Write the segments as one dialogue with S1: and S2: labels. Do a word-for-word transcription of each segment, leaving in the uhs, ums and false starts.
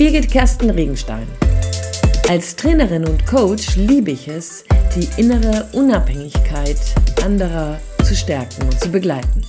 S1: Birgit Kersten Regenstein. Als Trainerin und Coach liebe ich es, die innere Unabhängigkeit anderer zu stärken und zu begleiten.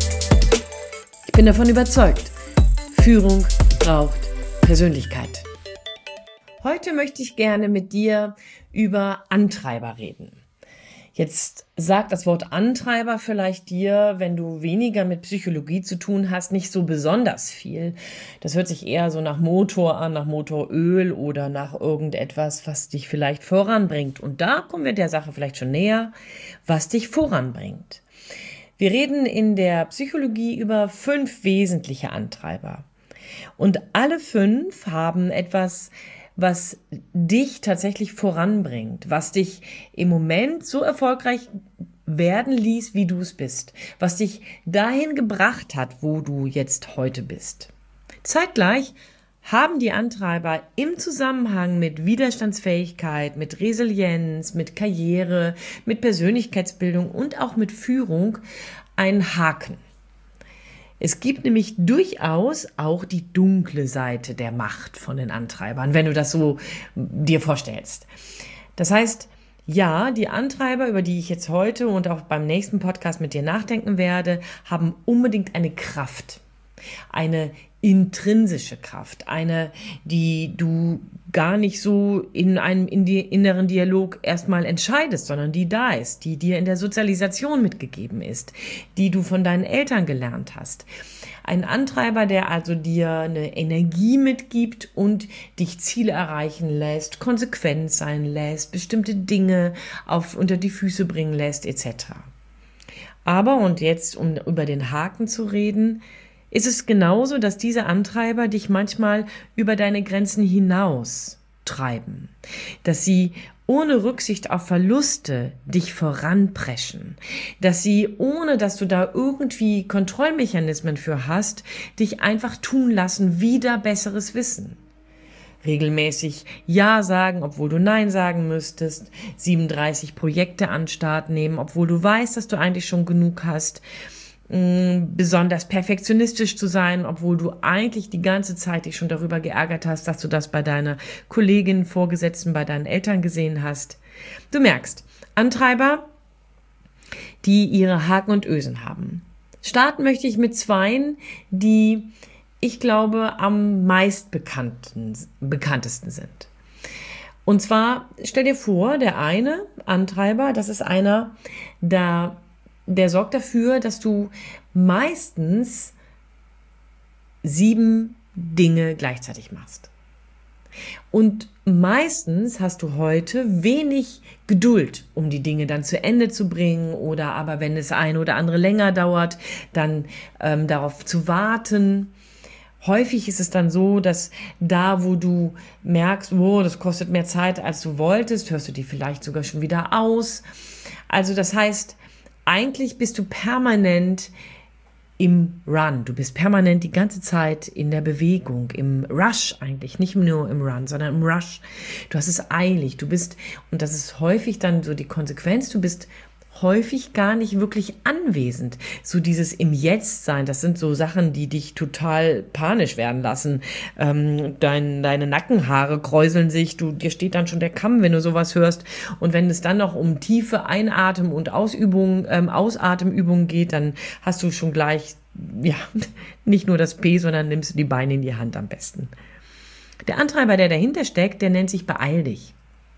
S1: Ich bin davon überzeugt, Führung braucht Persönlichkeit. Heute möchte ich gerne mit dir über Antreiber reden. Jetzt sagt das Wort Antreiber vielleicht dir, wenn du weniger mit Psychologie zu tun hast, nicht so besonders viel. Das hört sich eher so nach Motor an, nach Motoröl oder nach irgendetwas, was dich vielleicht voranbringt. Und da kommen wir der Sache vielleicht schon näher, was dich voranbringt. Wir reden in der Psychologie über fünf wesentliche Antreiber. Und alle fünf haben etwas, was dich tatsächlich voranbringt, was dich im Moment so erfolgreich werden ließ, wie du es bist, was dich dahin gebracht hat, wo du jetzt heute bist. Zeitgleich haben die Antreiber im Zusammenhang mit Widerstandsfähigkeit, mit Resilienz, mit Karriere, mit Persönlichkeitsbildung und auch mit Führung einen Haken. Es gibt nämlich durchaus auch die dunkle Seite der Macht von den Antreibern, wenn du das so dir vorstellst. Das heißt, ja, die Antreiber, über die ich jetzt heute und auch beim nächsten Podcast mit dir nachdenken werde, haben unbedingt eine Kraft, eine intrinsische Kraft, eine, die du gar nicht so in einem inneren Dialog erstmal entscheidest, sondern die da ist, die dir in der Sozialisation mitgegeben ist, die du von deinen Eltern gelernt hast. Ein Antreiber, der also dir eine Energie mitgibt und dich Ziele erreichen lässt, konsequent sein lässt, bestimmte Dinge auf, unter die Füße bringen lässt, et cetera. Aber, und jetzt, um über den Haken zu reden, ist es genauso, dass diese Antreiber dich manchmal über deine Grenzen hinaus treiben, dass sie ohne Rücksicht auf Verluste dich voranpreschen, dass sie, ohne dass du da irgendwie Kontrollmechanismen für hast, dich einfach tun lassen, wieder besseres Wissen. Regelmäßig Ja sagen, obwohl du Nein sagen müsstest, siebenunddreißig Projekte an den Start nehmen, obwohl du weißt, dass du eigentlich schon genug hast, besonders perfektionistisch zu sein, obwohl du eigentlich die ganze Zeit dich schon darüber geärgert hast, dass du das bei deiner Kollegin, Vorgesetzten, bei deinen Eltern gesehen hast. Du merkst, Antreiber, die ihre Haken und Ösen haben. Starten möchte ich mit zweien, die, ich glaube, am meist bekannten, bekanntesten sind. Und zwar, stell dir vor, der eine Antreiber, das ist einer, da der sorgt dafür, dass du meistens sieben Dinge gleichzeitig machst. Und meistens hast du heute wenig Geduld, um die Dinge dann zu Ende zu bringen, oder aber wenn es ein oder andere länger dauert, dann ähm, darauf zu warten. Häufig ist es dann so, dass da, wo du merkst, oh, das kostet mehr Zeit, als du wolltest, hörst du die vielleicht sogar schon wieder aus. Also das heißt, eigentlich bist du permanent im Run. Du bist permanent die ganze Zeit in der Bewegung, im Rush eigentlich, nicht nur im Run, sondern im Rush. Du hast es eilig, du bist, und das ist häufig dann so die Konsequenz, du bist häufig gar nicht wirklich anwesend. So dieses im Jetzt sein, das sind so Sachen, die dich total panisch werden lassen. Ähm, dein, deine Nackenhaare kräuseln sich, du, dir steht dann schon der Kamm, wenn du sowas hörst. Und wenn es dann noch um tiefe Einatmen und Ausübungen, ähm, Ausatemübungen geht, dann hast du schon gleich, ja, nicht nur das P, sondern nimmst du die Beine in die Hand am besten. Der Antreiber, der dahinter steckt, der nennt sich Beeil dich.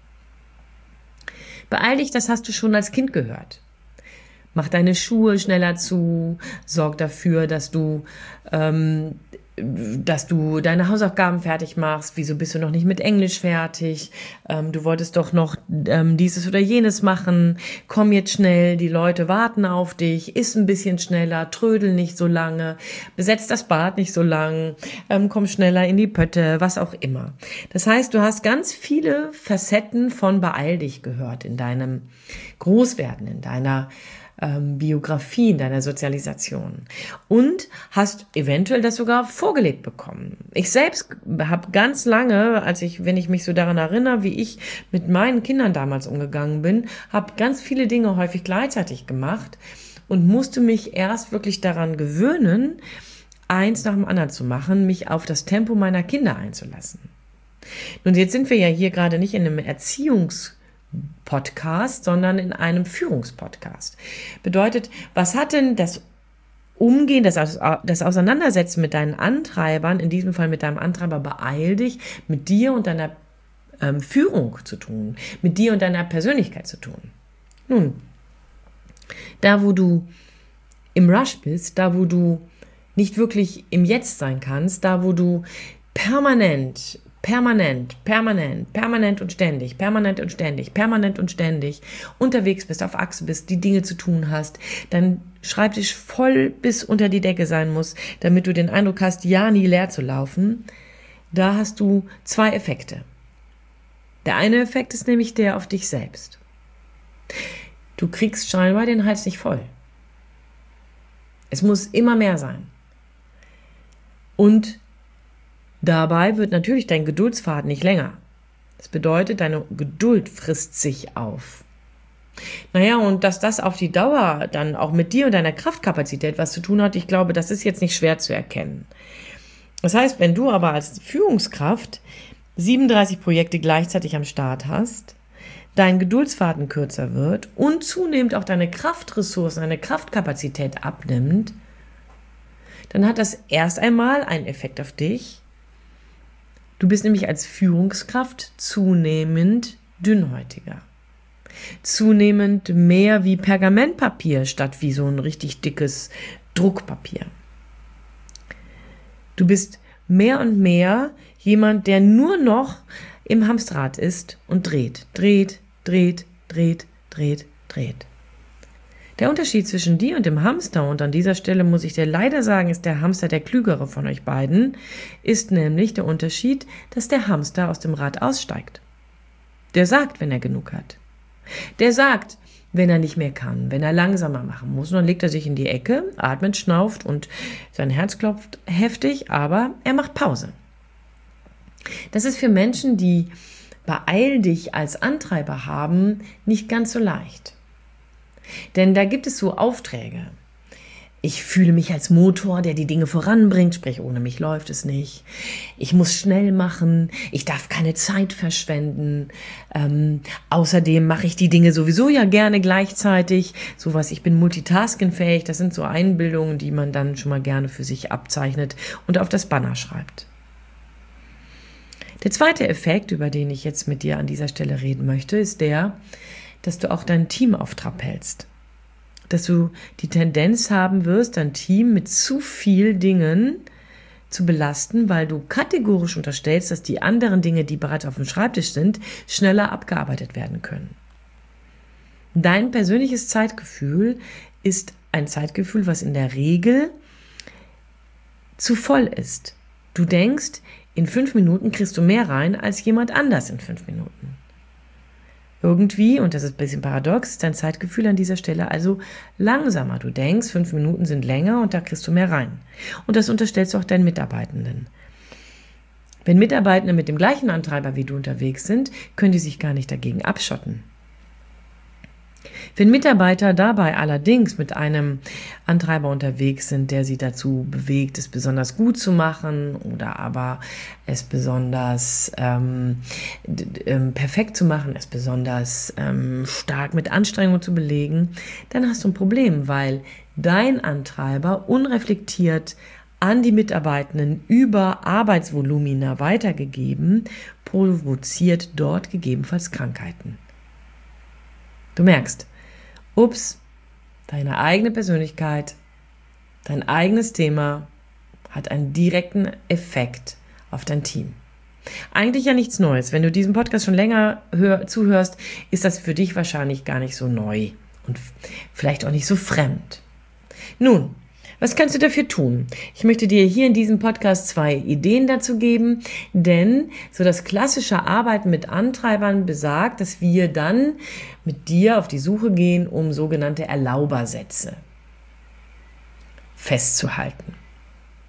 S1: Beeil dich, das hast du schon als Kind gehört. Mach deine Schuhe schneller zu, sorg dafür, dass du, ähm, dass du deine Hausaufgaben fertig machst. Wieso bist du noch nicht mit Englisch fertig? Ähm, du wolltest doch noch ähm, dieses oder jenes machen. Komm jetzt schnell, die Leute warten auf dich. Iss ein bisschen schneller, trödel nicht so lange, besetz das Bad nicht so lang, ähm, komm schneller in die Pötte, was auch immer. Das heißt, du hast ganz viele Facetten von Beeil dich gehört in deinem Großwerden, in deiner ähm, Biografie, in deiner Sozialisation und hast eventuell das sogar vorgelebt bekommen. Ich selbst habe ganz lange, als ich, wenn ich mich so daran erinnere, wie ich mit meinen Kindern damals umgegangen bin, habe ganz viele Dinge häufig gleichzeitig gemacht und musste mich erst wirklich daran gewöhnen, eins nach dem anderen zu machen, mich auf das Tempo meiner Kinder einzulassen. Nun, jetzt sind wir ja hier gerade nicht in einem Erziehungspodcast, sondern in einem Führungspodcast. Bedeutet, was hat denn das Umgehen, das, das Auseinandersetzen mit deinen Antreibern, in diesem Fall mit deinem Antreiber beeil dich, mit dir und deiner ähm, Führung zu tun, mit dir und deiner Persönlichkeit zu tun? Nun, da wo du im Rush bist, da wo du nicht wirklich im Jetzt sein kannst, da wo du permanent, permanent, permanent, permanent und ständig, permanent und ständig, permanent und ständig unterwegs bist, auf Achse bist, die Dinge zu tun hast, dein Schreibtisch voll bis unter die Decke sein muss, damit du den Eindruck hast, ja nie leer zu laufen, da hast du zwei Effekte. Der eine Effekt ist nämlich der auf dich selbst. Du kriegst scheinbar den Hals nicht voll. Es muss immer mehr sein. Und dabei wird natürlich dein Geduldsfaden nicht länger. Das bedeutet, deine Geduld frisst sich auf. Naja, und dass das auf die Dauer dann auch mit dir und deiner Kraftkapazität was zu tun hat, ich glaube, das ist jetzt nicht schwer zu erkennen. Das heißt, wenn du aber als Führungskraft siebenunddreißig Projekte gleichzeitig am Start hast, dein Geduldsfaden kürzer wird und zunehmend auch deine Kraftressourcen, deine Kraftkapazität abnimmt, dann hat das erst einmal einen Effekt auf dich. Du bist nämlich als Führungskraft zunehmend dünnhäutiger. Zunehmend mehr wie Pergamentpapier statt wie so ein richtig dickes Druckpapier. Du bist mehr und mehr jemand, der nur noch im Hamsterrad ist und dreht, dreht, dreht, dreht, dreht, dreht. Der Unterschied zwischen dir und dem Hamster, und an dieser Stelle muss ich dir leider sagen, ist der Hamster der klügere von euch beiden, ist nämlich der Unterschied, dass der Hamster aus dem Rad aussteigt. Der sagt, wenn er genug hat. Der sagt, wenn er nicht mehr kann, wenn er langsamer machen muss. Und dann legt er sich in die Ecke, atmet, schnauft und sein Herz klopft heftig, aber er macht Pause. Das ist für Menschen, die beeil dich als Antreiber haben, nicht ganz so leicht. Denn da gibt es so Aufträge. Ich fühle mich als Motor, der die Dinge voranbringt, sprich ohne mich läuft es nicht. Ich muss schnell machen, ich darf keine Zeit verschwenden. Ähm, außerdem mache ich die Dinge sowieso ja gerne gleichzeitig. Sowas, ich bin multitaskingfähig, das sind so Einbildungen, die man dann schon mal gerne für sich abzeichnet und auf das Banner schreibt. Der zweite Effekt, über den ich jetzt mit dir an dieser Stelle reden möchte, ist der, dass du auch dein Team auf Trab hältst. Dass du die Tendenz haben wirst, dein Team mit zu viel Dingen zu belasten, weil du kategorisch unterstellst, dass die anderen Dinge, die bereits auf dem Schreibtisch sind, schneller abgearbeitet werden können. Dein persönliches Zeitgefühl ist ein Zeitgefühl, was in der Regel zu voll ist. Du denkst, in fünf Minuten kriegst du mehr rein als jemand anders in fünf Minuten. Irgendwie, und das ist ein bisschen paradox, ist dein Zeitgefühl an dieser Stelle also langsamer. Du denkst, fünf Minuten sind länger und da kriegst du mehr rein. Und das unterstellst du auch deinen Mitarbeitenden. Wenn Mitarbeitende mit dem gleichen Antreiber wie du unterwegs sind, können die sich gar nicht dagegen abschotten. Wenn Mitarbeiter dabei allerdings mit einem Antreiber unterwegs sind, der sie dazu bewegt, es besonders gut zu machen oder aber es besonders ähm, d- ähm, perfekt zu machen, es besonders ähm, stark mit Anstrengung zu belegen, dann hast du ein Problem, weil dein Antreiber unreflektiert an die Mitarbeitenden über Arbeitsvolumina weitergegeben, provoziert dort gegebenenfalls Krankheiten. Du merkst, ups, deine eigene Persönlichkeit, dein eigenes Thema hat einen direkten Effekt auf dein Team. Eigentlich ja nichts Neues. Wenn du diesen Podcast schon länger hör, zuhörst, ist das für dich wahrscheinlich gar nicht so neu und vielleicht auch nicht so fremd. Nun, was kannst du dafür tun? Ich möchte dir hier in diesem Podcast zwei Ideen dazu geben, denn so das klassische Arbeiten mit Antreibern besagt, dass wir dann mit dir auf die Suche gehen, um sogenannte Erlaubersätze festzuhalten.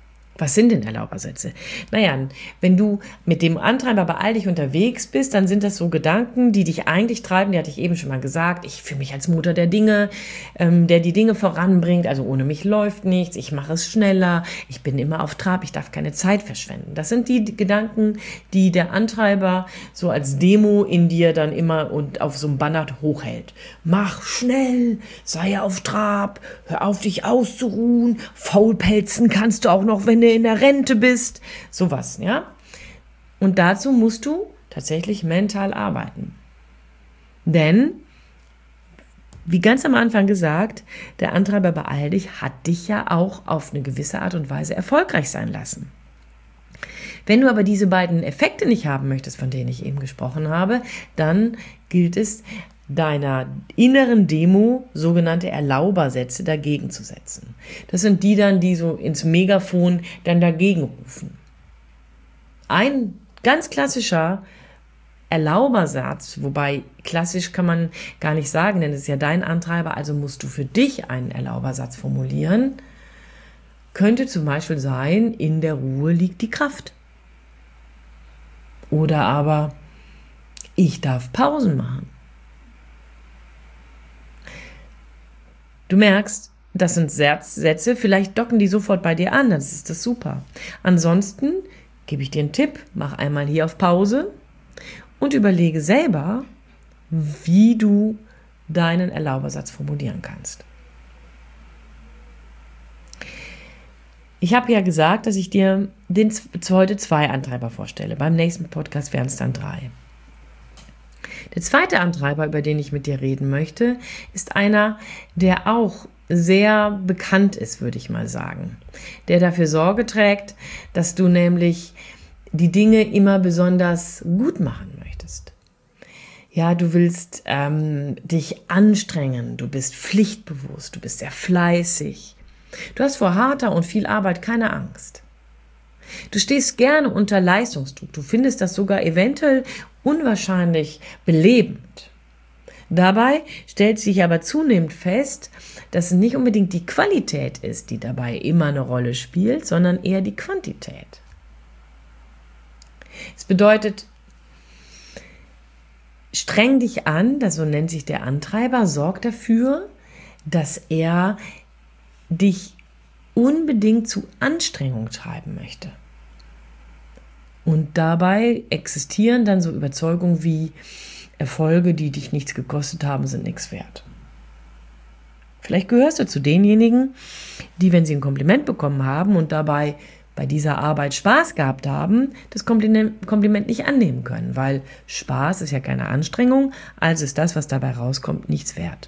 S1: Was sind denn Erlaubersätze? Naja, wenn du mit dem Antreiber beeil dich unterwegs bist, dann sind das so Gedanken, die dich eigentlich treiben, die hatte ich eben schon mal gesagt, ich fühle mich als Mutter der Dinge, ähm, der die Dinge voranbringt, also ohne mich läuft nichts, ich mache es schneller, ich bin immer auf Trab, ich darf keine Zeit verschwenden. Das sind die Gedanken, die der Antreiber so als Demo in dir dann immer und auf so einem Banner hochhält. Mach schnell, sei auf Trab, hör auf dich auszuruhen, faulpelzen kannst du auch noch, wenn du in der Rente bist, sowas, ja. Und dazu musst du tatsächlich mental arbeiten. Denn, wie ganz am Anfang gesagt, der Antreiber beeil dich hat dich ja auch auf eine gewisse Art und Weise erfolgreich sein lassen. Wenn du aber diese beiden Effekte nicht haben möchtest, von denen ich eben gesprochen habe, dann gilt es, deiner inneren Demo sogenannte Erlaubersätze dagegen zu setzen. Das sind die dann, die so ins Megafon dann dagegen rufen. Ein ganz klassischer Erlaubersatz, wobei klassisch kann man gar nicht sagen, denn es ist ja dein Antreiber, also musst du für dich einen Erlaubersatz formulieren, könnte zum Beispiel sein, in der Ruhe liegt die Kraft. Oder aber, ich darf Pausen machen. Du merkst, das sind Sätze, vielleicht docken die sofort bei dir an, das ist das super. Ansonsten gebe ich dir einen Tipp, mach einmal hier auf Pause und überlege selber, wie du deinen Erlaubersatz formulieren kannst. Ich habe ja gesagt, dass ich dir den, heute zwei Antreiber vorstelle. Beim nächsten Podcast wären es dann drei. Der zweite Antreiber, über den ich mit dir reden möchte, ist einer, der auch sehr bekannt ist, würde ich mal sagen. Der dafür Sorge trägt, dass du nämlich die Dinge immer besonders gut machen möchtest. Ja, du willst ähm, dich anstrengen, du bist pflichtbewusst, du bist sehr fleißig. Du hast vor harter und viel Arbeit keine Angst. Du stehst gerne unter Leistungsdruck. Du findest das sogar eventuell unwahrscheinlich belebend. Dabei stellt sich aber zunehmend fest, dass es nicht unbedingt die Qualität ist, die dabei immer eine Rolle spielt, sondern eher die Quantität. Es bedeutet, streng dich an, das so nennt sich der Antreiber, sorg dafür, dass er dich unbedingt zu Anstrengung treiben möchte. Und dabei existieren dann so Überzeugungen wie Erfolge, die dich nichts gekostet haben, sind nichts wert. Vielleicht gehörst du zu denjenigen, die, wenn sie ein Kompliment bekommen haben und dabei bei dieser Arbeit Spaß gehabt haben, das Kompliment nicht annehmen können, weil Spaß ist ja keine Anstrengung, also ist das, was dabei rauskommt, nichts wert.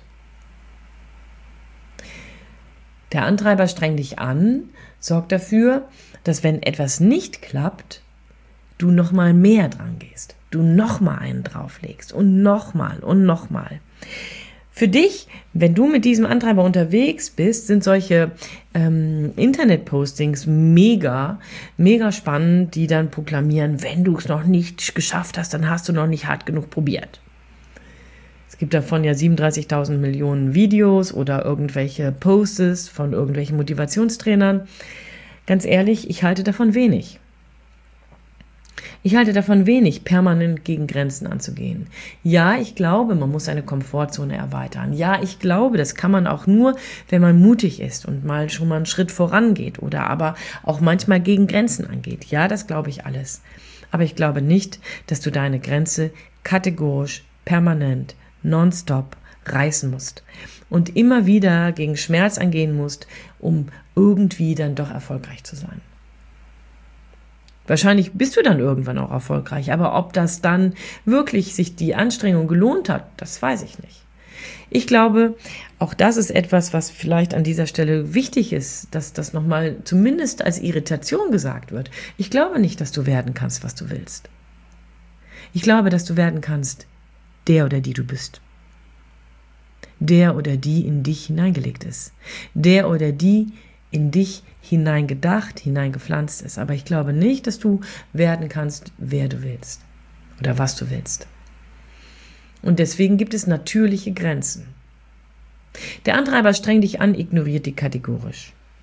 S1: Der Antreiber strengt dich an, sorgt dafür, dass wenn etwas nicht klappt, du nochmal mehr dran gehst, du nochmal einen drauflegst und nochmal und nochmal. Für dich, wenn du mit diesem Antreiber unterwegs bist, sind solche ähm, Internet-Postings mega, mega spannend, die dann proklamieren, wenn du es noch nicht geschafft hast, dann hast du noch nicht hart genug probiert. Es gibt davon ja siebenunddreißigtausend Millionen Videos oder irgendwelche Posts von irgendwelchen Motivationstrainern. Ganz ehrlich, ich halte davon wenig. Ich halte davon wenig, permanent gegen Grenzen anzugehen. Ja, ich glaube, man muss seine Komfortzone erweitern. Ja, ich glaube, das kann man auch nur, wenn man mutig ist und mal schon mal einen Schritt vorangeht oder aber auch manchmal gegen Grenzen angeht. Ja, das glaube ich alles. Aber ich glaube nicht, dass du deine Grenze kategorisch, permanent, nonstop reißen musst und immer wieder gegen Schmerz angehen musst, um irgendwie dann doch erfolgreich zu sein. Wahrscheinlich bist du dann irgendwann auch erfolgreich, aber ob das dann wirklich sich die Anstrengung gelohnt hat, das weiß ich nicht. Ich glaube, auch das ist etwas, was vielleicht an dieser Stelle wichtig ist, dass das nochmal zumindest als Irritation gesagt wird. Ich glaube nicht, dass du werden kannst, was du willst. Ich glaube, dass du werden kannst, der oder die du bist. Der oder die in dich hineingelegt ist. Der oder die in dich hineingedacht, hineingepflanzt ist. Aber ich glaube nicht, dass du werden kannst, wer du willst oder was du willst. Und deswegen gibt es natürliche Grenzen. Der Antreiber strengt dich an, ignoriert die kategorisch.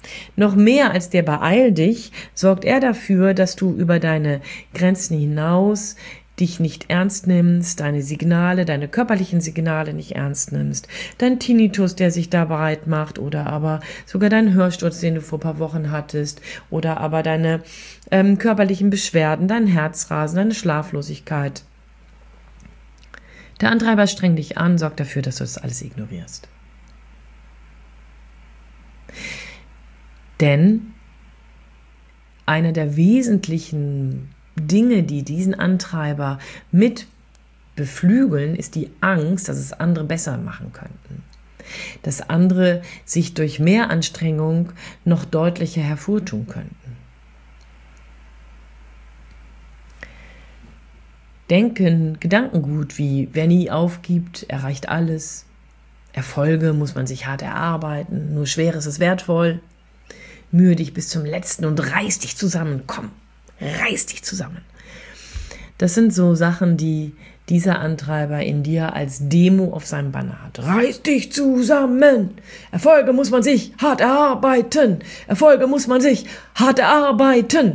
S1: Noch mehr als der Beeil dich, sorgt er dafür, dass du über deine Grenzen hinaus dich nicht ernst nimmst, deine Signale, deine körperlichen Signale nicht ernst nimmst, dein Tinnitus, der sich da breit macht, oder aber sogar deinen Hörsturz, den du vor ein paar Wochen hattest, oder aber deine ähm, körperlichen Beschwerden, dein Herzrasen, deine Schlaflosigkeit. Der Antreiber strengt dich an, sorgt dafür, dass du das alles ignorierst. Denn eine der wesentlichen Dinge, die diesen Antreiber mit beflügeln, ist die Angst, dass es andere besser machen könnten. Dass andere sich durch mehr Anstrengung noch deutlicher hervortun könnten. Denken, Gedankengut wie, wer nie aufgibt, erreicht alles. Erfolge muss man sich hart erarbeiten, nur Schweres ist wertvoll. Mühe dich bis zum Letzten und reiß dich zusammen, komm. Reiß dich zusammen. Das sind so Sachen, die dieser Antreiber in dir als Demo auf seinem Banner hat. Reiß dich zusammen. Erfolge muss man sich hart erarbeiten. Erfolge muss man sich hart erarbeiten.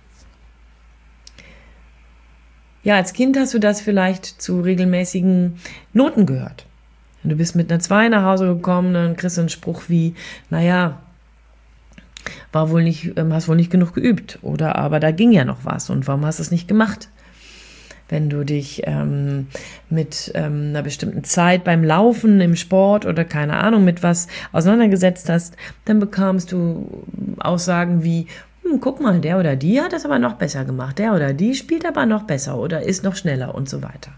S1: Ja, als Kind hast du das vielleicht zu regelmäßigen Noten gehört. Du bist mit einer zwei nach Hause gekommen, dann kriegst du einen Spruch wie, naja, war wohl nicht, hast wohl nicht genug geübt, oder aber da ging ja noch was und warum hast du es nicht gemacht? Wenn du dich ähm, mit ähm, einer bestimmten Zeit beim Laufen, im Sport oder keine Ahnung mit was auseinandergesetzt hast, dann bekamst du Aussagen wie, hm, guck mal, der oder die hat das aber noch besser gemacht, der oder die spielt aber noch besser oder ist noch schneller und so weiter.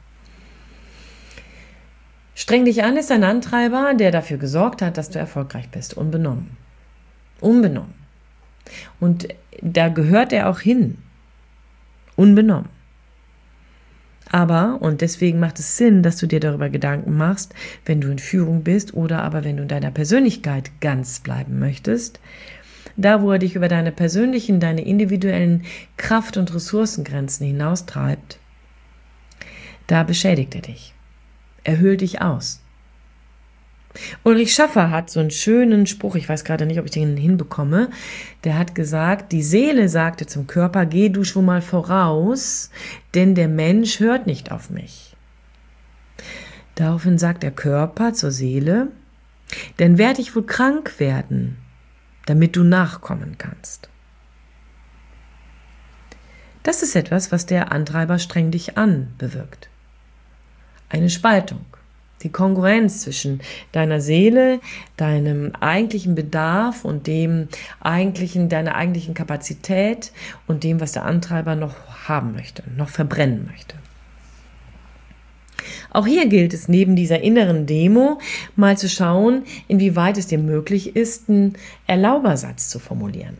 S1: Streng dich an ist ein Antreiber, der dafür gesorgt hat, dass du erfolgreich bist, unbenommen. Unbenommen. Und da gehört er auch hin. Unbenommen. Aber, und deswegen macht es Sinn, dass du dir darüber Gedanken machst, wenn du in Führung bist oder aber wenn du in deiner Persönlichkeit ganz bleiben möchtest, da wo er dich über deine persönlichen, deine individuellen Kraft- und Ressourcengrenzen hinaustreibt, da beschädigt er dich. Er höhlt dich aus. Ulrich Schaffer hat so einen schönen Spruch, ich weiß gerade nicht, ob ich den hinbekomme, der hat gesagt, die Seele sagte zum Körper, geh du schon mal voraus, denn der Mensch hört nicht auf mich. Daraufhin sagt der Körper zur Seele, denn werde ich wohl krank werden, damit du nachkommen kannst. Das ist etwas, was der Antreiber streng dich an bewirkt. Eine Spaltung. Die Kongruenz zwischen deiner Seele, deinem eigentlichen Bedarf und dem eigentlichen, deiner eigentlichen Kapazität und dem, was der Antreiber noch haben möchte, noch verbrennen möchte. Auch hier gilt es, neben dieser inneren Demo mal zu schauen, inwieweit es dir möglich ist, einen Erlaubersatz zu formulieren.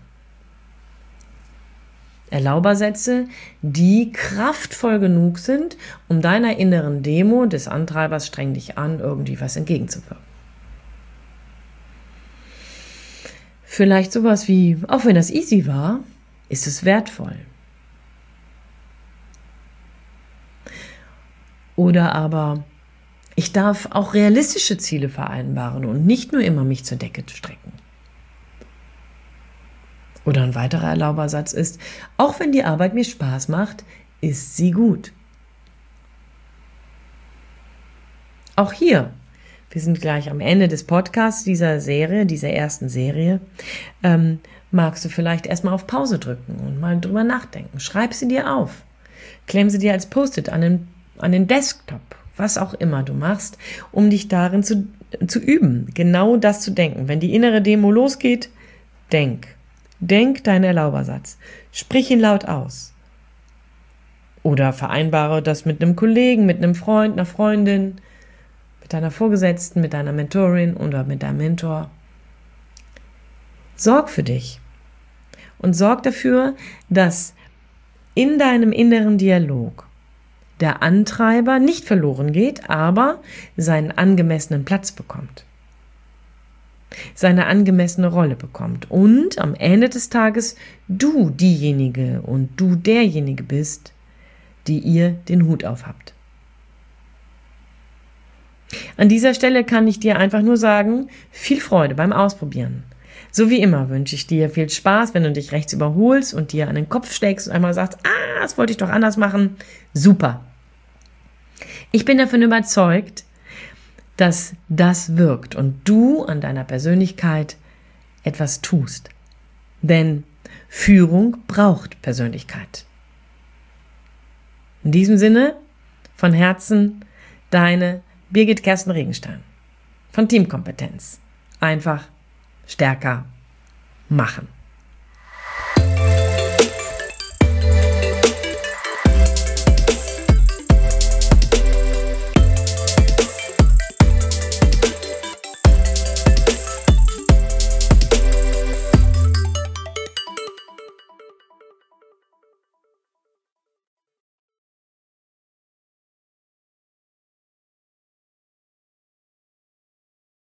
S1: Erlaubersätze, die kraftvoll genug sind, um deiner inneren Demo des Antreibers streng dich an, irgendwie was entgegenzuwirken. Vielleicht sowas wie, auch wenn das easy war, ist es wertvoll. Oder aber, ich darf auch realistische Ziele vereinbaren und nicht nur immer mich zur Decke strecken. Oder ein weiterer Erlaubersatz ist, auch wenn die Arbeit mir Spaß macht, ist sie gut. Auch hier, wir sind gleich am Ende des Podcasts dieser Serie, dieser ersten Serie, ähm, magst du vielleicht erstmal auf Pause drücken und mal drüber nachdenken. Schreib sie dir auf. Klemm sie dir als Post-it an den, an den Desktop, was auch immer du machst, um dich darin zu, zu üben, genau das zu denken. Wenn die innere Demo losgeht, denk. Denk deinen Erlaubersatz. Sprich ihn laut aus. Oder vereinbare das mit einem Kollegen, mit einem Freund, einer Freundin, mit deiner Vorgesetzten, mit deiner Mentorin oder mit deinem Mentor. Sorg für dich. Und sorg dafür, dass in deinem inneren Dialog der Antreiber nicht verloren geht, aber seinen angemessenen Platz bekommt. Seine angemessene Rolle bekommt und am Ende des Tages du diejenige und du derjenige bist, die ihr den Hut auf habt. An dieser Stelle kann ich dir einfach nur sagen, viel Freude beim Ausprobieren. So wie immer wünsche ich dir viel Spaß, wenn du dich rechts überholst und dir an den Kopf steckst und einmal sagst, ah, das wollte ich doch anders machen. Super. Ich bin davon überzeugt, dass das wirkt und du an deiner Persönlichkeit etwas tust. Denn Führung braucht Persönlichkeit. In diesem Sinne, von Herzen, deine Birgit Kersten Regenstein von Teamkompetenz. Einfach stärker machen.